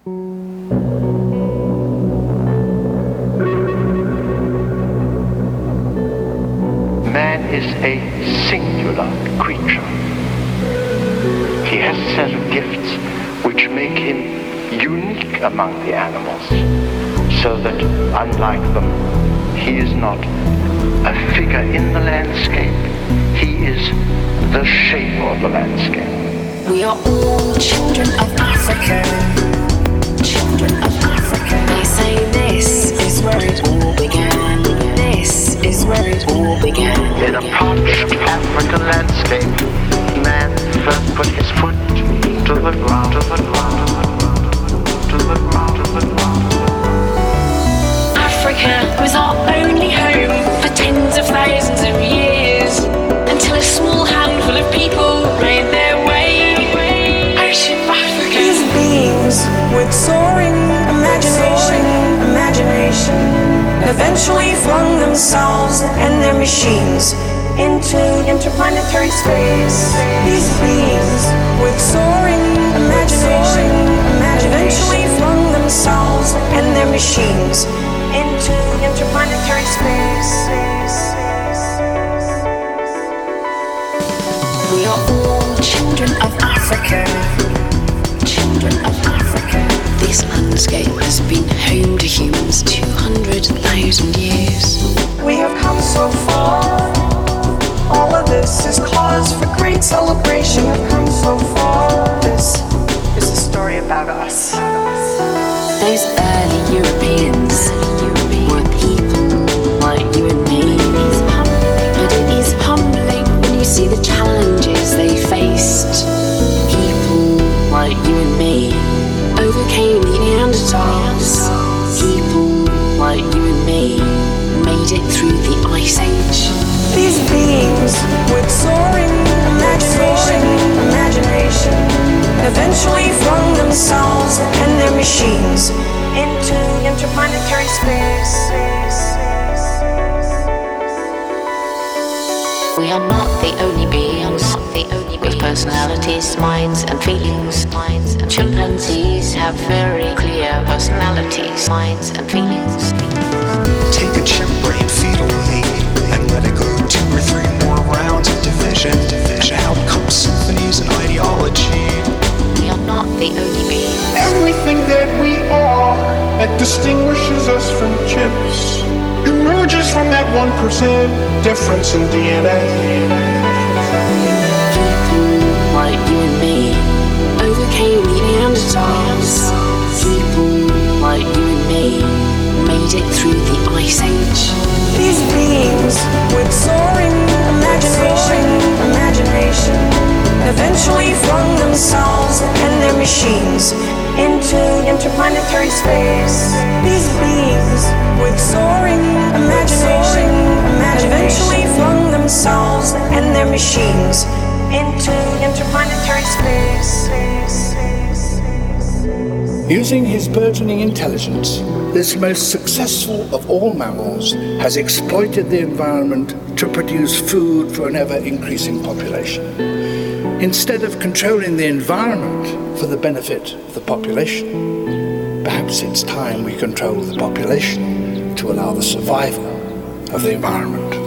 Man is a singular creature. He has a set of gifts which make him unique among the animals, so that, unlike them, he is not a figure in the landscape. He is the shape of the landscape. We are all children of Africa. Children of Africa. They say this is where it all began. This is where it all began. In a parched African landscape, man first put his foot to the ground, to the ground, to the ground, to the ground. Africa was our only home for tens of thousands of years, until a small handful of people made their way out of Africa. These beings with soaring imagination eventually flung themselves and their machines into interplanetary space. These beings with soaring imagination eventually flung themselves and their machines into interplanetary space. We are all children of Africa. Children of Africa. This landscape has been home to humans 200,000 years. We have come so far. All of this is cause for great celebration. We've come so far. This is a story about us. Those early Europeans were people like you and me. But it is humbling when you see the challenges they faced. People like you and me overcame the Neanderthals. People like you and me made it through the Ice Age. These beings with soaring imagination eventually flung themselves and their machines into interplanetary space. We are not the only beings with personalities, minds and feelings. Chimpanzees have very clear personalities, minds and feelings. Take a chimp brain, feed away, and let it go 2 or 3 more rounds of division. And out comes symphonies and ideology. We are not the only beings. Everything that we are that distinguishes us from chimps emerges from that 1% difference in DNA. People like you and me overcame the Neanderthals. People like you and me made it through the Ice Age. These beings with soaring imagination eventually flung themselves and their machines into interplanetary space. These beings with soaring imagination eventually flung themselves and their machines into interplanetary space. Using his burgeoning intelligence, this most successful of all mammals has exploited the environment to produce food for an ever-increasing population. Instead of controlling the environment for the benefit of the population, perhaps it's time we control the population to allow the survival of the environment.